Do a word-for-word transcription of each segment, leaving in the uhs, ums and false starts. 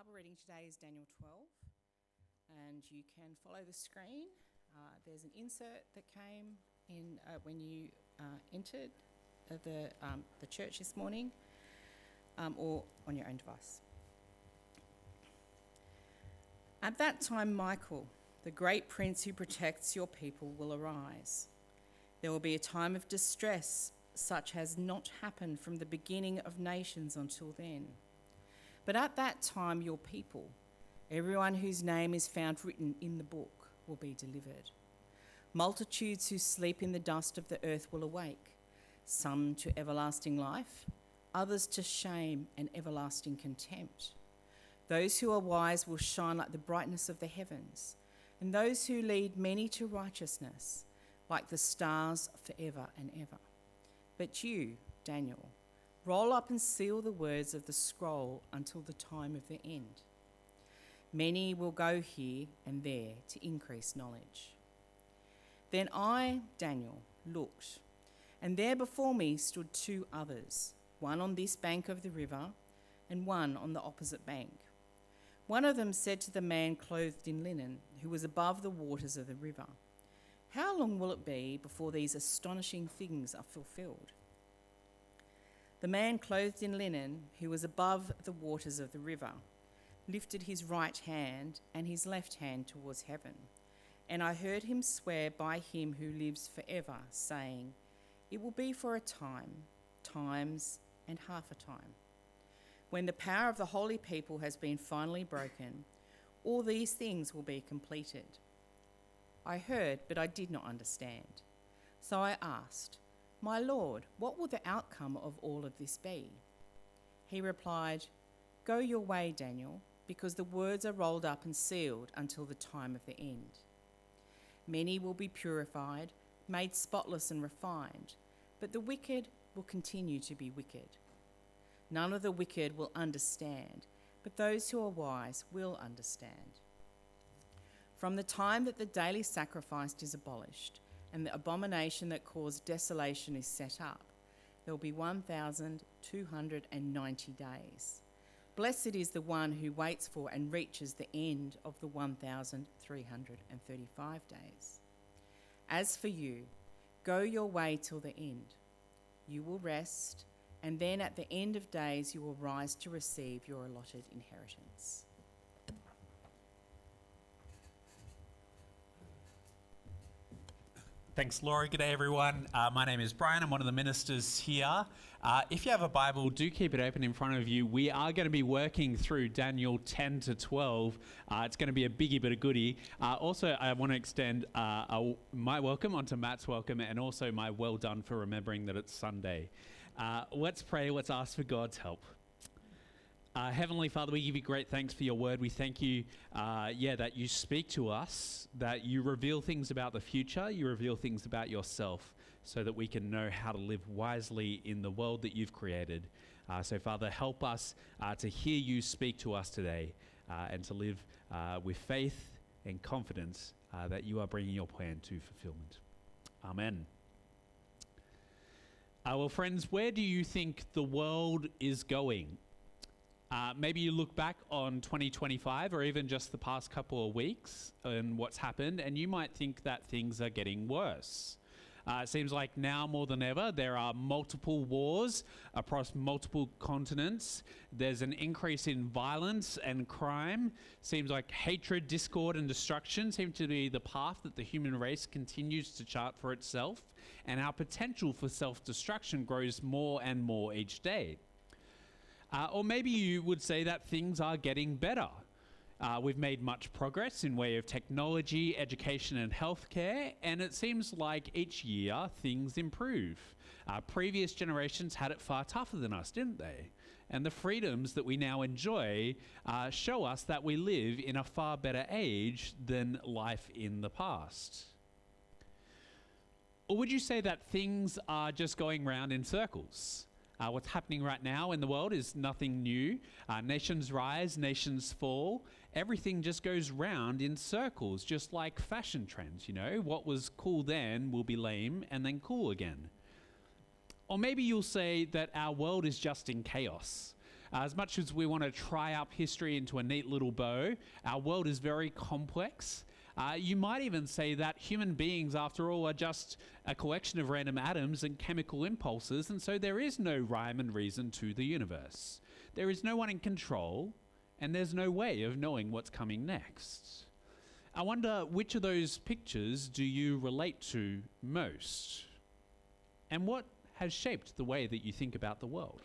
Bible reading today is Daniel twelve, and you can follow the screen. Uh, there's an insert that came in uh, when you uh, entered uh, the, um, the church this morning, um, or on your own device. At that time, Michael, the great prince who protects your people, will arise. There will be a time of distress such has not happened from the beginning of nations until then. But at that time, your people, everyone whose name is found written in the book, will be delivered. Multitudes who sleep in the dust of the earth will awake, some to everlasting life, others to shame and everlasting contempt. Those who are wise will shine like the brightness of the heavens, and those who lead many to righteousness, like the stars forever and ever. But you, Daniel, roll up and seal the words of the scroll until the time of the end. Many will go here and there to increase knowledge. Then I, Daniel, looked, and there before me stood two others, one on this bank of the river and one on the opposite bank. One of them said to the man clothed in linen, who was above the waters of the river, "How long will it be before these astonishing things are fulfilled?" The man clothed in linen, who was above the waters of the river, lifted his right hand and his left hand towards heaven, and I heard him swear by him who lives forever, saying, "It will be for a time, times, and half a time. When the power of the holy people has been finally broken, all these things will be completed." I heard, but I did not understand. So I asked, "My Lord, what will the outcome of all of this be?" He replied, "Go your way, Daniel, because the words are rolled up and sealed until the time of the end. Many will be purified, made spotless and refined, but the wicked will continue to be wicked. None of the wicked will understand, but those who are wise will understand. From the time that the daily sacrifice is abolished and the abomination that caused desolation is set up, there will be one thousand two hundred ninety days. Blessed is the one who waits for and reaches the end of the one thousand three hundred thirty-five days. As for you, go your way till the end. You will rest, and then at the end of days you will rise to receive your allotted inheritance." Thanks, Laura. G'day, everyone. Uh, my name is Brian. I'm one of the ministers here. Uh, if you have a Bible, do keep it open in front of you. We are going to be working through Daniel ten to twelve. Uh, it's going to be a biggie but a goodie. Uh, also, I want to extend uh, a, my welcome onto Matt's welcome, and also my well done for remembering that it's Sunday. Uh, let's pray. Let's ask for God's help. Uh, Heavenly Father, we give you great thanks for your word. We thank you, uh, yeah, that you speak to us, that you reveal things about the future, you reveal things about yourself, so that we can know how to live wisely in the world that you've created. Uh, so, Father, help us uh, to hear you speak to us today, uh, and to live uh, with faith and confidence uh, that you are bringing your plan to fulfillment. Amen. Uh, well, friends, where do you think the world is going? Uh, maybe you look back on twenty twenty-five or even just the past couple of weeks and what's happened, and you might think that things are getting worse. Uh, it seems like now more than ever there are multiple wars across multiple continents. There's an increase in violence and crime. Seems like hatred, discord and destruction seem to be the path that the human race continues to chart for itself, and our potential for self-destruction grows more and more each day. Uh, or maybe you would say that things are getting better. Uh, we've made much progress in way of technology, education and healthcare, and it seems like each year things improve. Uh, previous generations had it far tougher than us, didn't they? And the freedoms that we now enjoy uh, show us that we live in a far better age than life in the past. Or would you say that things are just going round in circles? Uh, what's happening right now in the world is nothing new. Uh, nations rise, nations fall. Everything just goes round in circles, just like fashion trends, you know. What was cool then will be lame and then cool again. Or maybe you'll say that our world is just in chaos. As much as we want to try up history into a neat little bow, our world is very complex. Uh, you might even say that human beings, after all, are just a collection of random atoms and chemical impulses, and so there is no rhyme and reason to the universe. There is no one in control, and there's no way of knowing what's coming next. I wonder, which of those pictures do you relate to most? And what has shaped the way that you think about the world?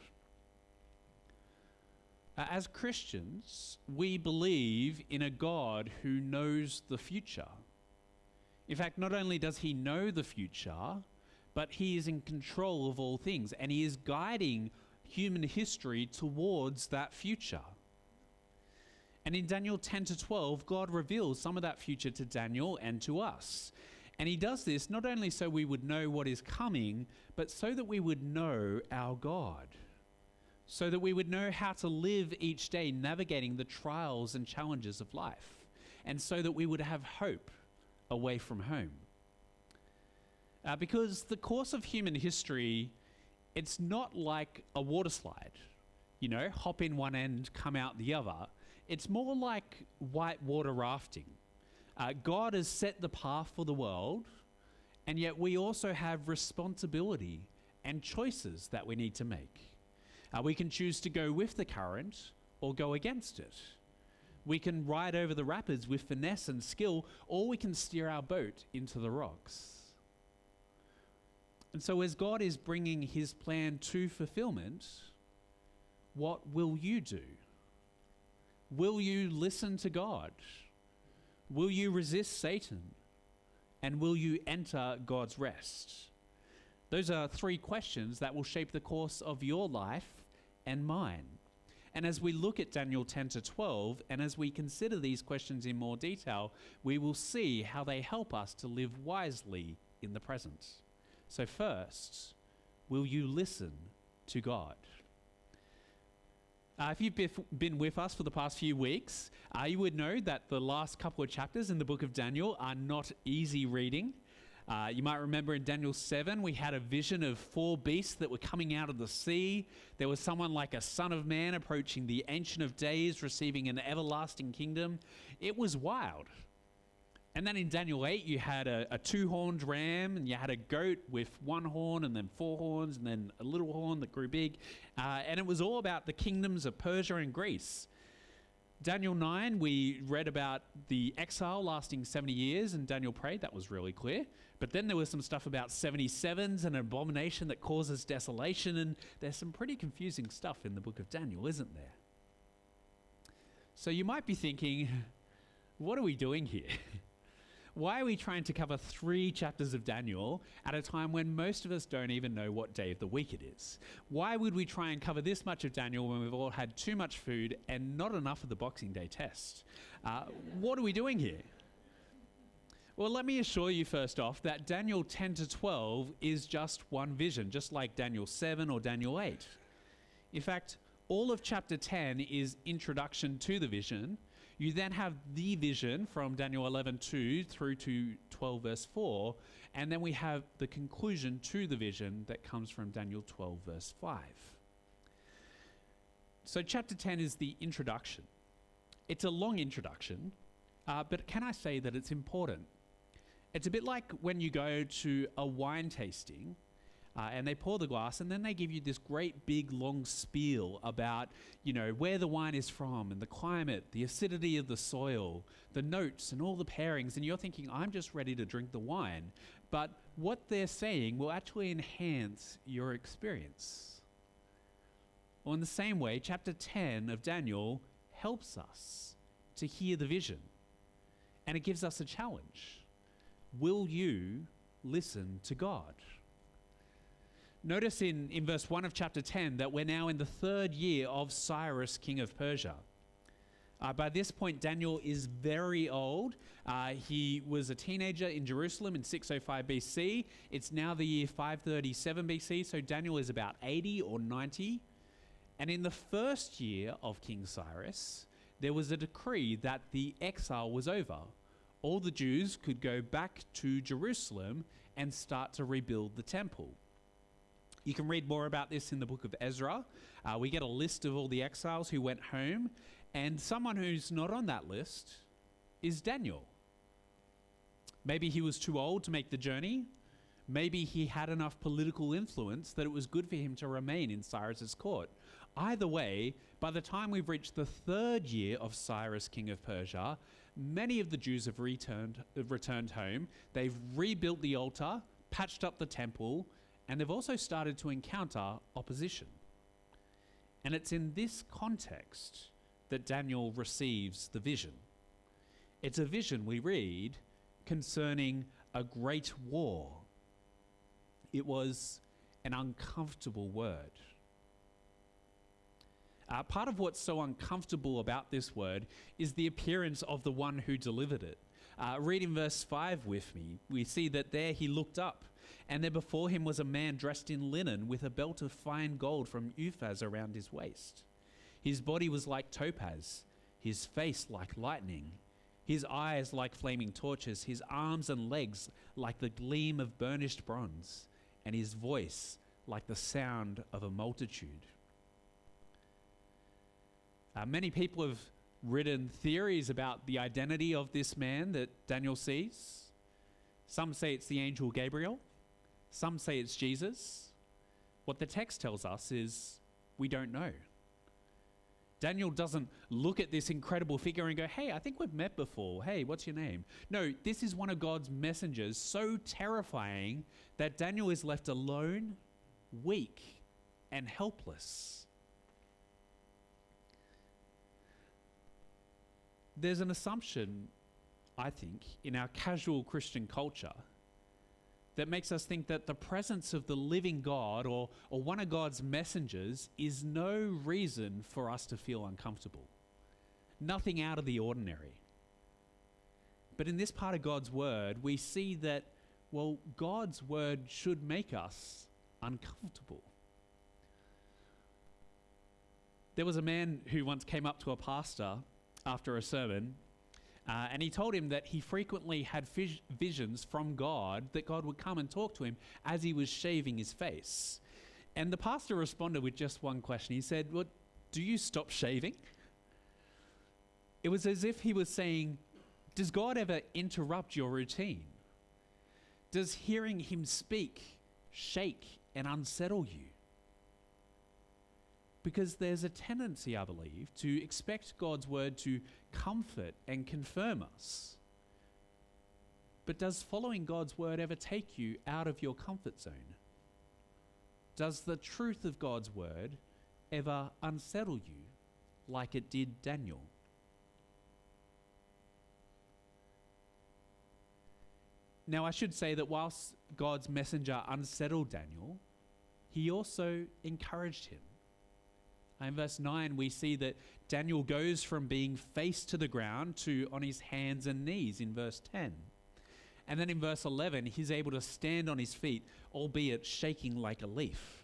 Uh, as Christians, we believe in a God who knows the future. In fact, not only does he know the future, but he is in control of all things, and he is guiding human history towards that future. And in Daniel ten to twelve, God reveals some of that future to Daniel and to us. And he does this not only so we would know what is coming, but so that we would know our God. So that we would know how to live each day navigating the trials and challenges of life. And so that we would have hope away from home. Uh, because the course of human history, it's not like a water slide. You know, hop in one end, come out the other. It's more like whitewater rafting. Uh, God has set the path for the world, and yet we also have responsibility and choices that we need to make. Uh, we can choose to go with the current or go against it. We can ride over the rapids with finesse and skill, or we can steer our boat into the rocks. And so as God is bringing his plan to fulfillment, what will you do? Will you listen to God? Will you resist Satan? And will you enter God's rest? Those are three questions that will shape the course of your life and mine. And as we look at Daniel ten to twelve, and as we consider these questions in more detail, we will see how they help us to live wisely in the present. So first, will you listen to God? Uh, if you've bef- been with us for the past few weeks, uh, you would know that the last couple of chapters in the book of Daniel are not easy reading. Uh, you might remember in Daniel seven, we had a vision of four beasts that were coming out of the sea. There was someone like a son of man approaching the Ancient of Days, receiving an everlasting kingdom. It was wild. And then in Daniel eight, you had a, a two-horned ram, and you had a goat with one horn, and then four horns, and then a little horn that grew big. Uh, and it was all about the kingdoms of Persia and Greece. Daniel nine, we read about the exile lasting seventy years, and Daniel prayed. That was really clear. But then there was some stuff about seventy-sevens and an abomination that causes desolation, and there's some pretty confusing stuff in the book of Daniel, isn't there? So you might be thinking, what are we doing here? Why are we trying to cover three chapters of Daniel at a time when most of us don't even know what day of the week it is? Why would we try and cover this much of Daniel when we've all had too much food and not enough of the Boxing Day test? Uh, what are we doing here? Well, let me assure you first off that Daniel ten to twelve is just one vision, just like Daniel seven or Daniel eight. In fact, all of chapter ten is introduction to the vision. You then have the vision from Daniel eleven two through to twelve verse four, and then we have the conclusion to the vision that comes from Daniel twelve verse five. So chapter ten is the introduction. It's a long introduction, uh, but can I say that it's important? It's a bit like when you go to a wine tasting, Uh, and they pour the glass, and then they give you this great big long spiel about, you know, where the wine is from and the climate, the acidity of the soil, the notes and all the pairings. And you're thinking, I'm just ready to drink the wine. But what they're saying will actually enhance your experience. Well, in the same way, chapter ten of Daniel helps us to hear the vision. And it gives us a challenge. Will you listen to God? Notice in, in verse one of chapter ten that we're now in the third year of Cyrus, king of Persia. Uh, by this point, Daniel is very old. Uh, he was a teenager in Jerusalem in six oh five B C. It's now the year five thirty-seven B C, so Daniel is about eighty or ninety. And in the first year of King Cyrus, there was a decree that the exile was over. All the Jews could go back to Jerusalem and start to rebuild the temple. You can read more about this in the book of Ezra. Uh, we get a list of all the exiles who went home, and someone who's not on that list is Daniel. Maybe he was too old to make the journey. Maybe he had enough political influence that it was good for him to remain in Cyrus's court. Either way, by the time we've reached the third year of Cyrus, king of Persia, many of the Jews have returned, have returned home. They've rebuilt the altar, patched up the temple, and they've also started to encounter opposition. And it's in this context that Daniel receives the vision. It's a vision, we read, concerning a great war. It was an uncomfortable word. Uh, part of what's so uncomfortable about this word is the appearance of the one who delivered it. Uh, read in verse five with me. We see that there he looked up, and there before him was a man dressed in linen with a belt of fine gold from Uphaz around his waist. His body was like topaz, his face like lightning, his eyes like flaming torches, his arms and legs like the gleam of burnished bronze, and his voice like the sound of a multitude. Uh, many people have written theories about the identity of this man that Daniel sees. Some say it's the angel Gabriel. Some say it's Jesus. What the text tells us is we don't know. Daniel doesn't look at this incredible figure and go, hey, I think we've met before. Hey, what's your name? No, this is one of God's messengers, so terrifying that Daniel is left alone, weak, and helpless. There's an assumption, I think, in our casual Christian culture that makes us think that the presence of the living God or, or one of God's messengers is no reason for us to feel uncomfortable. Nothing out of the ordinary. But in this part of God's word, we see that, well, God's word should make us uncomfortable. There was a man who once came up to a pastor after a sermon, uh, and he told him that he frequently had vis- visions from God, that God would come and talk to him as he was shaving his face. And the pastor responded with just one question. He said, well, do you stop shaving? It was as if he was saying, does God ever interrupt your routine? Does hearing him speak shake and unsettle you? Because there's a tendency, I believe, to expect God's word to comfort and confirm us. But does following God's word ever take you out of your comfort zone? Does the truth of God's word ever unsettle you like it did Daniel? Now, I should say that whilst God's messenger unsettled Daniel, he also encouraged him. In verse nine, we see that Daniel goes from being face to the ground to on his hands and knees in verse ten. And then in verse eleven, he's able to stand on his feet, albeit shaking like a leaf.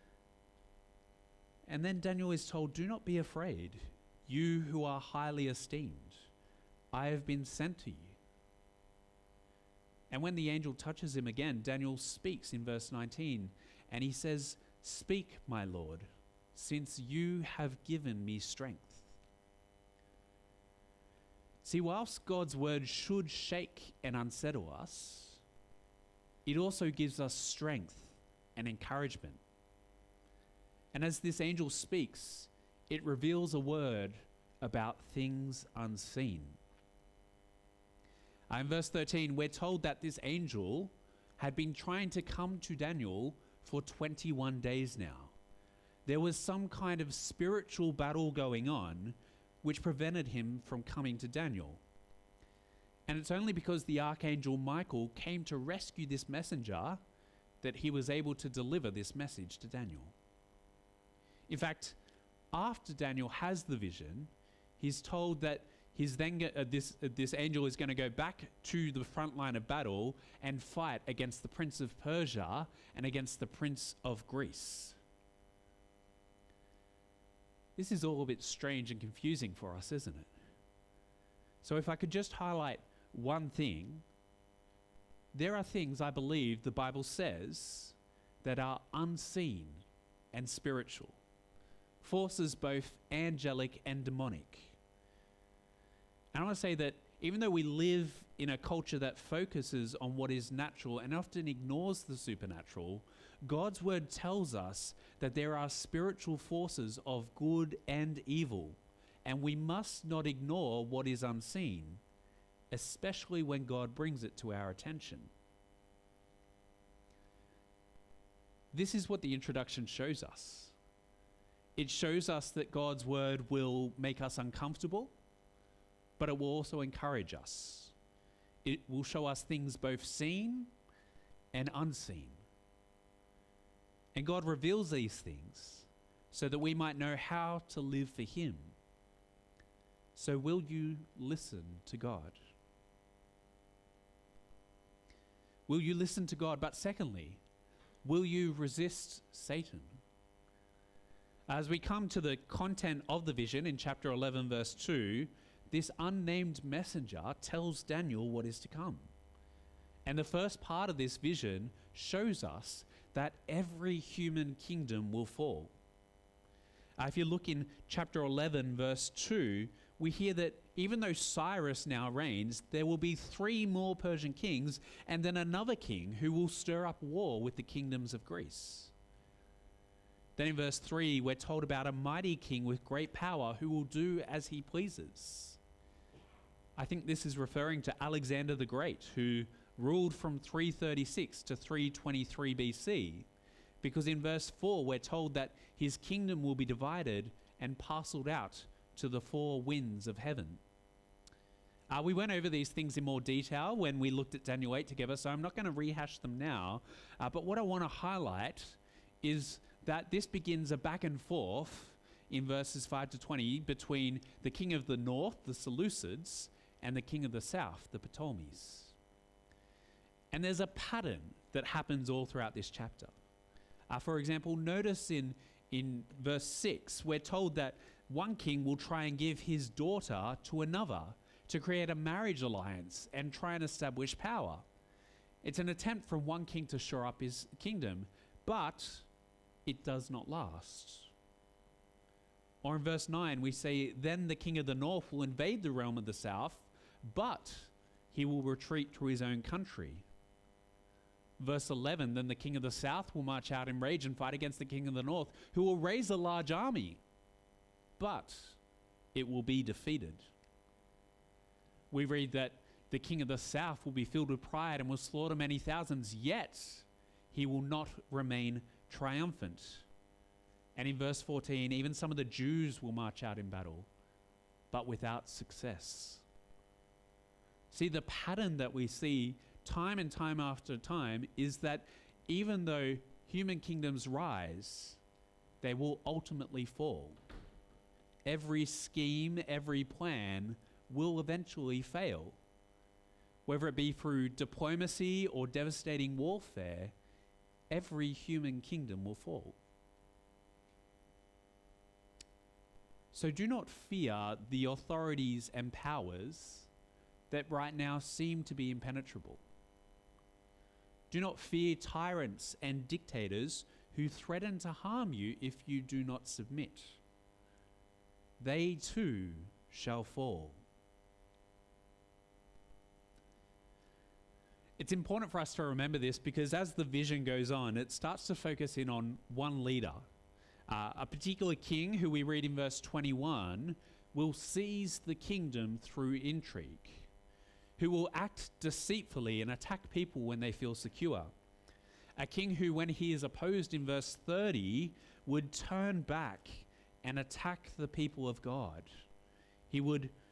And then Daniel is told, do not be afraid, you who are highly esteemed. I have been sent to you. And when the angel touches him again, Daniel speaks in verse nineteen, and he says, speak, my Lord, since you have given me strength. See, whilst God's word should shake and unsettle us, it also gives us strength and encouragement. And as this angel speaks, it reveals a word about things unseen. Uh, in verse thirteen, we're told that this angel had been trying to come to Daniel for twenty-one days now. There was some kind of spiritual battle going on which prevented him from coming to Daniel. And it's only because the archangel Michael came to rescue this messenger that he was able to deliver this message to Daniel. In fact, after Daniel has the vision, he's told that he's then get, uh, this, uh, this angel is going to go back to the front line of battle and fight against the prince of Persia and against the prince of Greece. This is all a bit strange and confusing for us, isn't it? So if I could just highlight one thing, there are things I believe the Bible says that are unseen and spiritual, forces both angelic and demonic. And I want to say that even though we live in a culture that focuses on what is natural and often ignores the supernatural, God's word tells us that there are spiritual forces of good and evil, and we must not ignore what is unseen, especially when God brings it to our attention. This is what the introduction shows us. It shows us that God's word will make us uncomfortable, but it will also encourage us. It will show us things both seen and unseen. And God reveals these things so that we might know how to live for him. So will you listen to God? Will you listen to God? But secondly, will you resist Satan? As we come to the content of the vision in chapter eleven, verse two, this unnamed messenger tells Daniel what is to come. And the first part of this vision shows us that every human kingdom will fall. Uh, if you look in chapter eleven, verse two, we hear that even though Cyrus now reigns, there will be three more Persian kings and then another king who will stir up war with the kingdoms of Greece. Then in verse three, we're told about a mighty king with great power who will do as he pleases. I think this is referring to Alexander the Great, who ruled from three thirty-six to three twenty-three B C, because in verse four, we're told that his kingdom will be divided and parceled out to the four winds of heaven. Uh, we went over these things in more detail when we looked at Daniel eight together, so I'm not going to rehash them now. Uh, but what I want to highlight is that this begins a back and forth in verses five to twenty between the king of the north, the Seleucids, and the king of the south, the Ptolemies. And there's a pattern that happens all throughout this chapter. Uh, for example, notice in, in verse six, we're told that one king will try and give his daughter to another to create a marriage alliance and try and establish power. It's an attempt from one king to shore up his kingdom, but it does not last. Or in verse nine, we say, then the king of the north will invade the realm of the south, but he will retreat to his own country. Verse eleven, then the king of the south will march out in rage and fight against the king of the north, who will raise a large army, but it will be defeated. We read that the king of the south will be filled with pride and will slaughter many thousands, yet he will not remain triumphant. And in verse fourteen, even some of the Jews will march out in battle, but without success. See, the pattern that we see time and time after time is that even though human kingdoms rise, they will ultimately fall. Every scheme, every plan will eventually fail. Whether it be through diplomacy or devastating warfare, every human kingdom will fall. So do not fear the authorities and powers that right now seem to be impenetrable. Do not fear tyrants and dictators who threaten to harm you if you do not submit. They too shall fall. It's important for us to remember this because as the vision goes on, it starts to focus in on one leader. Uh, a particular king who we read in verse twenty-one will seize the kingdom through intrigue, who will act deceitfully and attack people when they feel secure. A king who, when he is opposed in verse thirty, would turn back and attack the people of God. He would